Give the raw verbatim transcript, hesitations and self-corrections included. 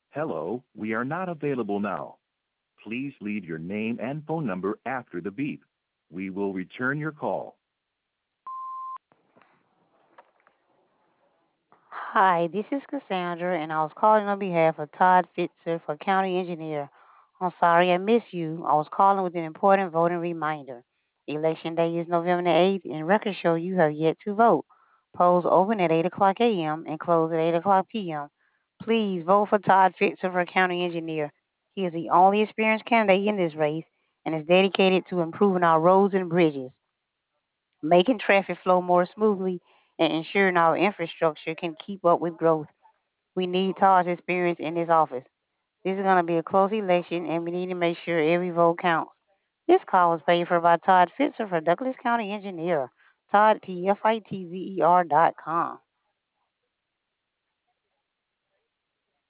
Hello, we are not available now. Please leave your name and phone number after the beep. We will return your call. Hi, this is Cassandra, and I was calling on behalf of Todd Fitzer for County Engineer. I'm sorry I missed you. I was calling with an important voting reminder. Election day is November the eighth, and records show you have yet to vote. Polls open at eight o'clock a m and close at eight o'clock p m. Please vote for Todd Fitzer for County Engineer. He is the only experienced candidate in this race and is dedicated to improving our roads and bridges, making traffic flow more smoothly, and ensuring our infrastructure can keep up with growth. We need Todd's experience in this office. This is going to be a close election, and we need to make sure every vote counts. This call was paid for by Todd Fitzer for Douglas County Engineer. Todd, P F I T Z E R dot com.